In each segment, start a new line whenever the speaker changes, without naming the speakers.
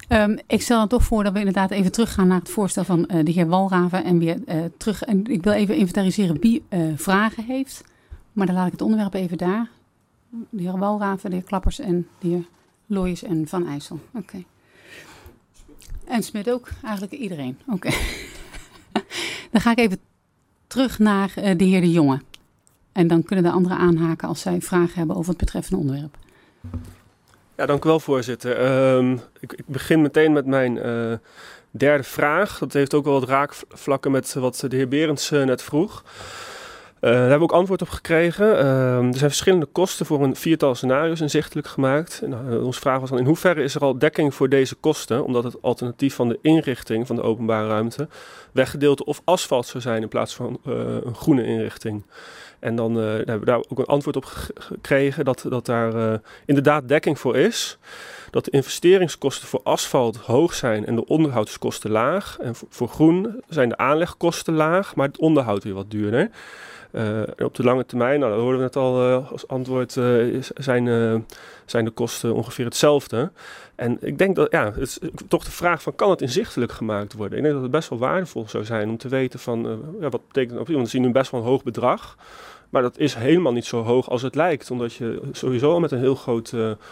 Ik stel dan toch voor dat we inderdaad even teruggaan naar het voorstel van de heer Walraven. En weer terug. En ik wil even inventariseren wie vragen heeft. Maar dan laat ik het onderwerp even daar. De heer Walraven, de heer Klappers en de heer Looijers en Van IJssel. Oké. En Smit ook. Eigenlijk iedereen. Oké. Dan ga ik even terug naar de heer De Jonge. En dan kunnen de anderen aanhaken als zij vragen hebben over het betreffende onderwerp.
Ja, dank u wel, voorzitter. Ik begin meteen met mijn derde vraag. Dat heeft ook wel wat raakvlakken met wat de heer Berends net vroeg. Daar hebben we ook antwoord op gekregen. Er zijn verschillende kosten voor een 4-tal scenario's inzichtelijk gemaakt. Onze vraag was dan: in hoeverre is er al dekking voor deze kosten? Omdat het alternatief van de inrichting van de openbare ruimte weggedeelte of asfalt zou zijn in plaats van een groene inrichting. En dan hebben we daar ook een antwoord op gekregen dat daar inderdaad dekking voor is. Dat de investeringskosten voor asfalt hoog zijn en de onderhoudskosten laag. En voor groen zijn de aanlegkosten laag, maar het onderhoud weer wat duurder. En op de lange termijn, nou, dat hoorden we net al als antwoord, zijn de kosten ongeveer hetzelfde. En ik denk dat, het is toch de vraag van, kan het inzichtelijk gemaakt worden? Ik denk dat het best wel waardevol zou zijn om te weten van, wat betekent dat? Want we zien nu best wel een hoog bedrag, maar dat is helemaal niet zo hoog als het lijkt. Omdat je sowieso al met een heel groot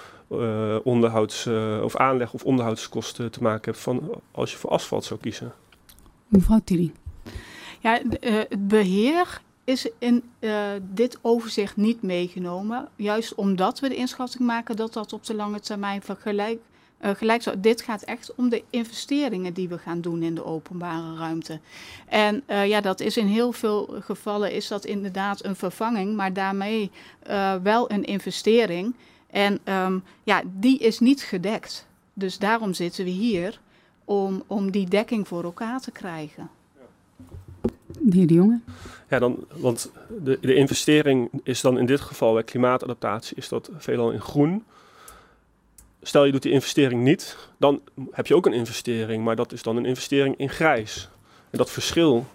of aanleg- of onderhoudskosten te maken hebt van als je voor asfalt zou kiezen.
Mevrouw Tilly.
Ja, het beheer is in dit overzicht niet meegenomen. Juist omdat we de inschatting maken dat dat op de lange termijn gelijk zou. Dit gaat echt om de investeringen die we gaan doen in de openbare ruimte. En dat is in heel veel gevallen is dat inderdaad een vervanging, maar daarmee wel een investering. En die is niet gedekt. Dus daarom zitten we hier om die dekking voor elkaar te krijgen.
De heer De Jonge.
Ja, want de investering is dan in dit geval bij klimaatadaptatie is dat veelal in groen. Stel je doet die investering niet, dan heb je ook een investering, maar dat is dan een investering in grijs. En dat verschil,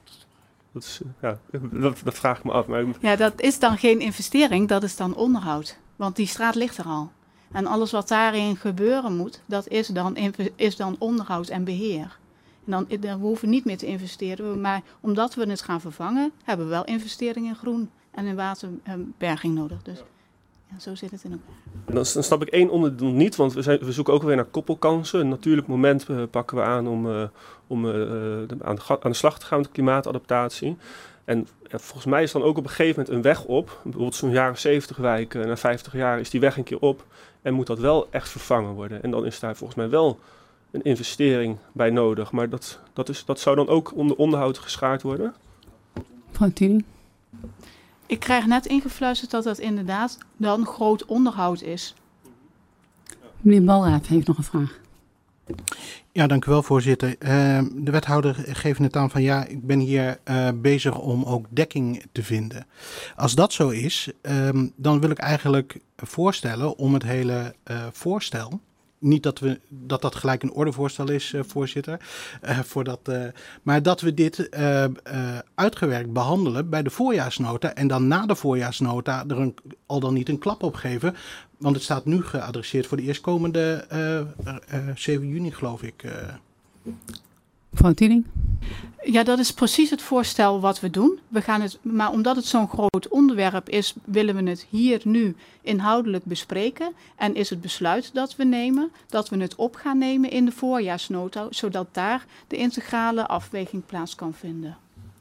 dat vraag ik me af. Maar...
Ja, dat is dan geen investering, dat is dan onderhoud. Want die straat ligt er al. En alles wat daarin gebeuren moet, dat is dan onderhoud en beheer. En dan hoeven we niet meer te investeren. Maar omdat we het gaan vervangen, hebben we wel investeringen in groen en in waterberging nodig. Dus ja, zo zit het in elkaar.
Dan snap ik één onderdeel niet, want we zoeken ook weer naar koppelkansen. Een natuurlijk moment pakken we aan om aan de slag te gaan met klimaatadaptatie. En volgens mij is dan ook op een gegeven moment een weg op. Bijvoorbeeld zo'n jaren 70 wijk, na 50 jaar is die weg een keer op. En moet dat wel echt vervangen worden. En dan is daar volgens mij wel een investering bij nodig. Maar dat zou dan ook onder onderhoud geschaard worden?
Mevrouw Tilly.
Ik krijg net ingefluisterd dat dat inderdaad dan groot onderhoud is.
Meneer Walraaf heeft nog een vraag.
Ja, dank u wel, voorzitter. De wethouder geeft net aan van ik ben hier bezig om ook dekking te vinden. Als dat zo is, dan wil ik eigenlijk voorstellen om het hele voorstel... Niet dat gelijk een ordevoorstel is, voorzitter. Maar dat we dit uitgewerkt behandelen bij de voorjaarsnota. En dan na de voorjaarsnota er al dan niet een klap op geven. Want het staat nu geadresseerd voor de eerstkomende 7 juni, geloof ik.
Mevrouw Tilling.
Ja, dat is precies het voorstel wat we doen. Maar omdat het zo'n groot onderwerp is, willen we het hier nu inhoudelijk bespreken. En is het besluit dat we nemen, dat we het op gaan nemen in de voorjaarsnota, zodat daar de integrale afweging plaats kan vinden.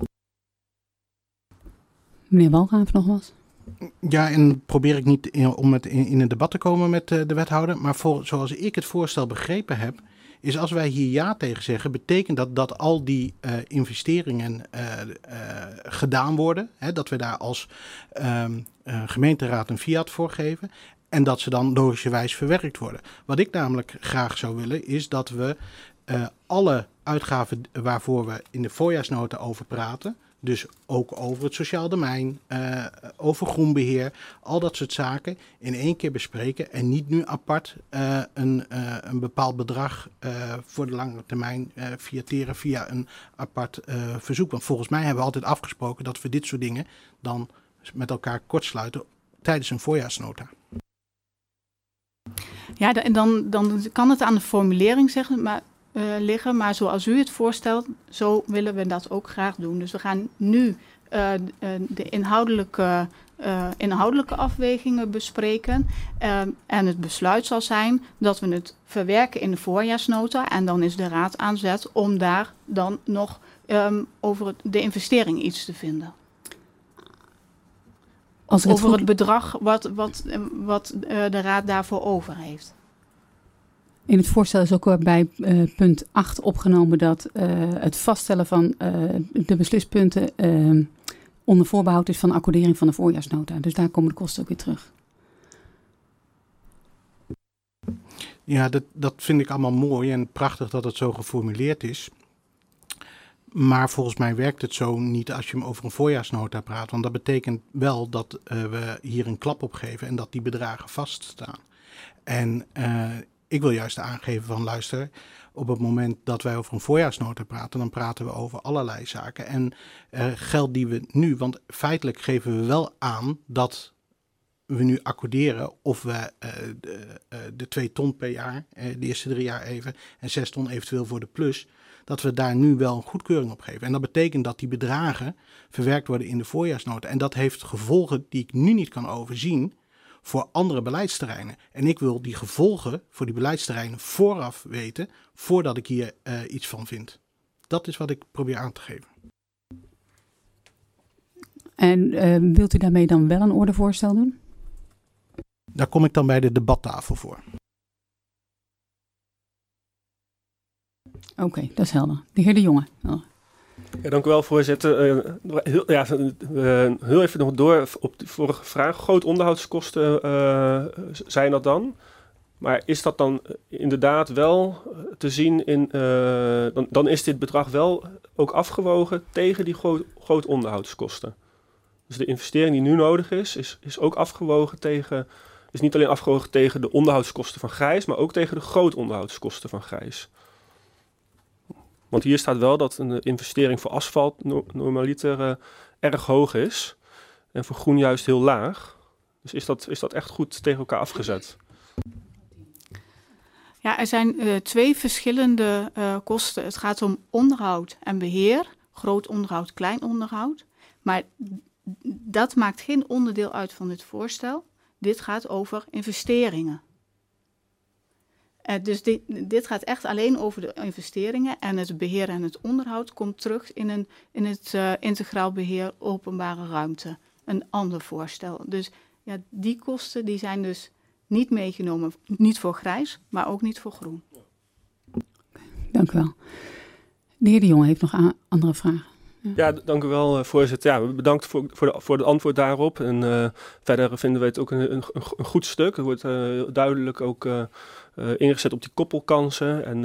Meneer Walraaf nog wat?
Ja, en probeer ik niet om het in een debat te komen met de wethouder. Maar zoals ik het voorstel begrepen heb, is als wij hier ja tegen zeggen, betekent dat al die investeringen gedaan worden. Hè, dat we daar als gemeenteraad een fiat voor geven. En dat ze dan logischerwijs verwerkt worden. Wat ik namelijk graag zou willen, is dat we alle uitgaven waarvoor we in de voorjaarsnota over praten, dus ook over het sociaal domein, over groenbeheer, al dat soort zaken in één keer bespreken en niet nu apart een bepaald bedrag voor de lange termijn fiateren via een apart verzoek. Want volgens mij hebben we altijd afgesproken dat we dit soort dingen dan met elkaar kortsluiten tijdens een voorjaarsnota.
Ja, en dan kan het aan de formulering liggen, maar zoals u het voorstelt, zo willen we dat ook graag doen. Dus we gaan nu de inhoudelijke afwegingen bespreken. En het besluit zal zijn dat we het verwerken in de voorjaarsnota. En dan is de raad aan zet om daar dan nog over de investering iets te vinden. Over het bedrag wat de raad daarvoor over heeft.
In het voorstel is ook bij punt 8 opgenomen dat het vaststellen van de beslispunten onder voorbehoud is van accordering van de voorjaarsnota. Dus daar komen de kosten ook weer terug.
Ja, dat vind ik allemaal mooi en prachtig dat het zo geformuleerd is. Maar volgens mij werkt het zo niet als je hem over een voorjaarsnota praat. Want dat betekent wel dat we hier een klap op geven en dat die bedragen vaststaan. En ik wil juist aangeven van luister, op het moment dat wij over een voorjaarsnota praten, dan praten we over allerlei zaken. En geld die we nu, want feitelijk geven we wel aan dat we nu accorderen of we de 2 ton per jaar, de eerste 3 jaar even, en 6 ton eventueel voor de plus, dat we daar nu wel een goedkeuring op geven. En dat betekent dat die bedragen verwerkt worden in de voorjaarsnota. En dat heeft gevolgen die ik nu niet kan overzien voor andere beleidsterreinen. En ik wil die gevolgen voor die beleidsterreinen vooraf weten, voordat ik hier iets van vind. Dat is wat ik probeer aan te geven.
En wilt u daarmee dan wel een ordevoorstel doen?
Daar kom ik dan bij de debattafel voor.
Oké, dat is helder. De heer De Jonge. Oh.
Ja, dank u wel, voorzitter. Heel even nog door op de vorige vraag. Groot onderhoudskosten zijn dat dan? Maar is dat dan inderdaad wel te zien in... Dan is dit bedrag wel ook afgewogen tegen die groot onderhoudskosten. Dus de investering die nu nodig is ook afgewogen tegen... Is niet alleen afgewogen tegen de onderhoudskosten van Grijs, maar ook tegen de groot onderhoudskosten van Grijs. Want hier staat wel dat een investering voor asfalt normaliter erg hoog is. En voor groen juist heel laag. Dus is dat echt goed tegen elkaar afgezet?
Ja, er zijn 2 verschillende kosten. Het gaat om onderhoud en beheer. Groot onderhoud, klein onderhoud. Maar dat maakt geen onderdeel uit van dit voorstel. Dit gaat over investeringen. Dus dit gaat echt alleen over de investeringen en het beheer en het onderhoud komt terug in het integraal beheer openbare ruimte. Een ander voorstel. Dus ja, die kosten die zijn dus niet meegenomen, niet voor Grijs, maar ook niet voor groen.
Dank u wel. De heer De Jonge heeft nog andere vragen.
Ja, dank u wel, voorzitter. Ja, bedankt voor het antwoord daarop. En verder vinden we het ook een goed stuk. Er wordt duidelijk ook ingezet op die koppelkansen. En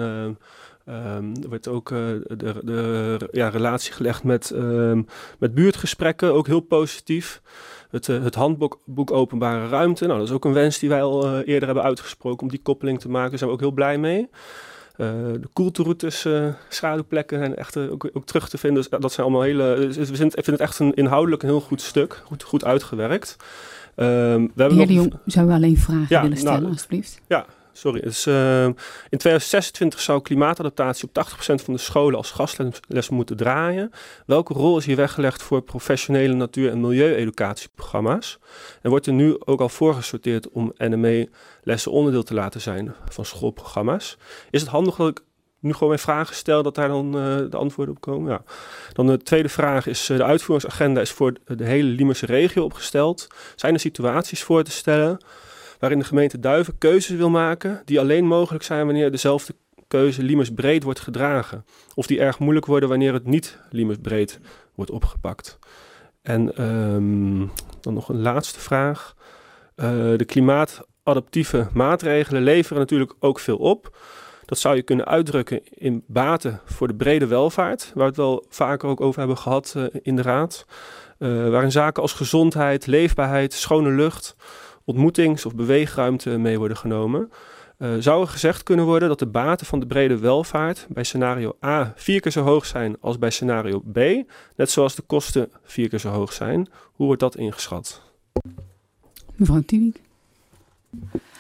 er wordt ook de relatie gelegd met buurtgesprekken, ook heel positief. Het handboek openbare ruimte. Nou, dat is ook een wens die wij al eerder hebben uitgesproken om die koppeling te maken. Daar zijn we ook heel blij mee. De koelteroutes, schaduwplekken zijn echt ook terug te vinden. Dus dat zijn allemaal hele... We vinden het echt inhoudelijk een heel goed stuk. Goed uitgewerkt.
De heer De Jong, zou u alleen vragen willen stellen, alstublieft?
Ja, sorry. Dus, in 2026 zou klimaatadaptatie op 80% van de scholen als gastles moeten draaien. Welke rol is hier weggelegd voor professionele natuur- en milieueducatieprogramma's? En wordt er nu ook al voorgesorteerd om NME-lessen onderdeel te laten zijn van schoolprogramma's? Is het handig dat ik nu gewoon mijn vragen stel, dat daar dan de antwoorden op komen? Ja. Dan de tweede vraag is, de uitvoeringsagenda is voor de hele Liemerse regio opgesteld. Zijn er situaties voor te stellen waarin de gemeente Duiven keuzes wil maken die alleen mogelijk zijn wanneer dezelfde keuze Liemersbreed wordt gedragen? Of die erg moeilijk worden wanneer het niet Liemersbreed wordt opgepakt? En dan nog een laatste vraag. De klimaatadaptieve maatregelen leveren natuurlijk ook veel op. Dat zou je kunnen uitdrukken in baten voor de brede welvaart, waar we het wel vaker ook over hebben gehad in de Raad. Waarin zaken als gezondheid, leefbaarheid, schone lucht, ontmoetings- of beweegruimte mee worden genomen. Zou er gezegd kunnen worden dat de baten van de brede welvaart bij scenario A 4 keer zo hoog zijn als bij scenario B, net zoals de kosten 4 keer zo hoog zijn? Hoe wordt dat ingeschat?
Mevrouw Tiewiek.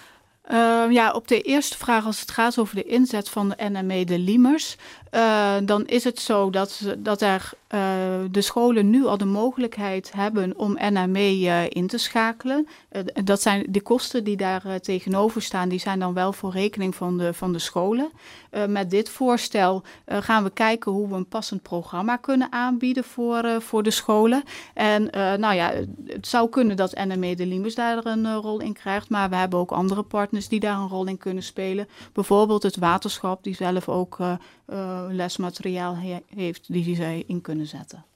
Op de eerste vraag, als het gaat over de inzet van de NME de Liemers, dan is het zo dat de scholen nu al de mogelijkheid hebben om NME in te schakelen. Dat zijn de kosten die daar tegenover staan, die zijn dan wel voor rekening van de scholen. Met dit voorstel gaan we kijken hoe we een passend programma kunnen aanbieden voor de scholen. En het zou kunnen dat NME de Liemers daar een rol in krijgt, maar we hebben ook andere partners die daar een rol in kunnen spelen. Bijvoorbeeld het waterschap, die zelf ook lesmateriaal heeft die zij in kunnen zetten.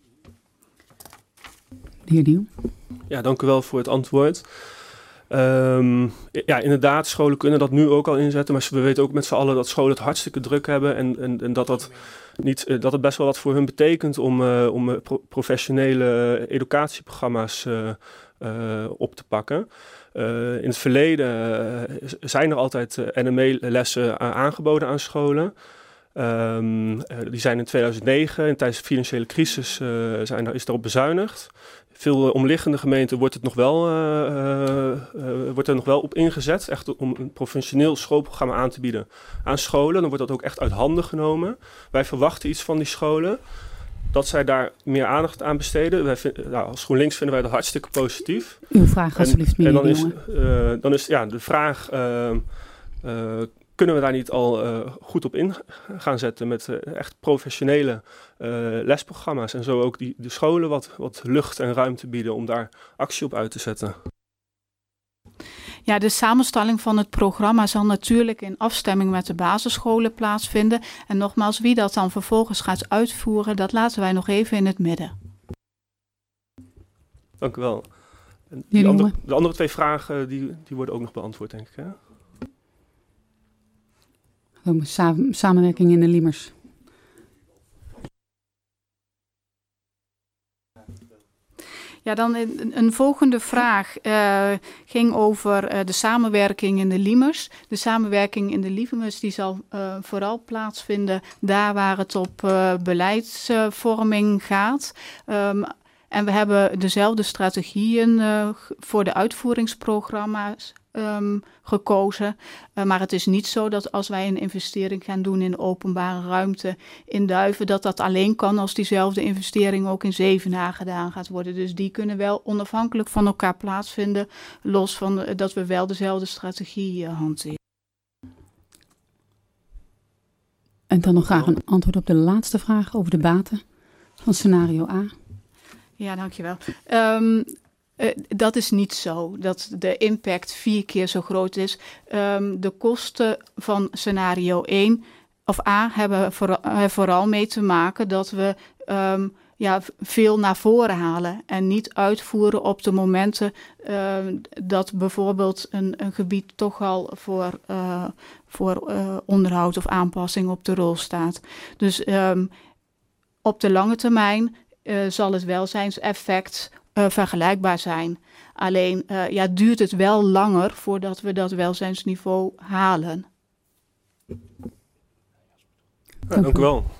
De heer Nieuw.
Ja, dank u wel voor het antwoord. Inderdaad, scholen kunnen dat nu ook al inzetten, maar we weten ook met z'n allen dat scholen het hartstikke druk hebben en dat het best wel wat voor hun betekent om professionele educatieprogramma's op te pakken. In het verleden zijn er altijd NME-lessen aangeboden aan scholen. Die zijn in 2009, tijdens de financiële crisis, is daarop bezuinigd. Veel omliggende gemeenten wordt er nog wel op ingezet, echt om een professioneel schoolprogramma aan te bieden aan scholen. Dan wordt dat ook echt uit handen genomen. Wij verwachten iets van die scholen, dat zij daar meer aandacht aan besteden. Als GroenLinks vinden wij dat hartstikke positief.
Uw vraag alsjeblieft, meneer
dan is de vraag, kunnen we daar niet al goed op in gaan zetten met echt professionele lesprogramma's en zo ook de scholen wat lucht en ruimte bieden om daar actie op uit te zetten?
Ja, de samenstelling van het programma zal natuurlijk in afstemming met de basisscholen plaatsvinden. En nogmaals, wie dat dan vervolgens gaat uitvoeren, dat laten wij nog even in het midden.
Dank u wel. De andere twee vragen die worden ook nog beantwoord, denk ik. Hè?
Samenwerking in de Liemers.
Ja, dan een volgende vraag ging over de samenwerking in de Liemers. De samenwerking in de Liemers die zal vooral plaatsvinden daar waar het op beleidsvorming gaat. En we hebben dezelfde strategieën voor de uitvoeringsprogramma's gekozen. Maar het is niet zo dat als wij een investering gaan doen in openbare ruimte in Duiven, dat alleen kan als diezelfde investering ook in Zevenaar gedaan gaat worden. Dus die kunnen wel onafhankelijk van elkaar plaatsvinden, los van dat we wel dezelfde strategie hanteren.
En dan nog graag een antwoord op de laatste vraag over de baten van scenario A.
Ja, dankjewel. Dat is niet zo, dat de impact 4 keer zo groot is. De kosten van scenario 1 of A hebben vooral mee te maken dat we veel naar voren halen en niet uitvoeren op de momenten dat bijvoorbeeld een gebied toch al voor onderhoud of aanpassing op de rol staat. Dus op de lange termijn zal het welzijnseffect vergelijkbaar zijn. Alleen duurt het wel langer voordat we dat welzijnsniveau halen.
Dank u wel.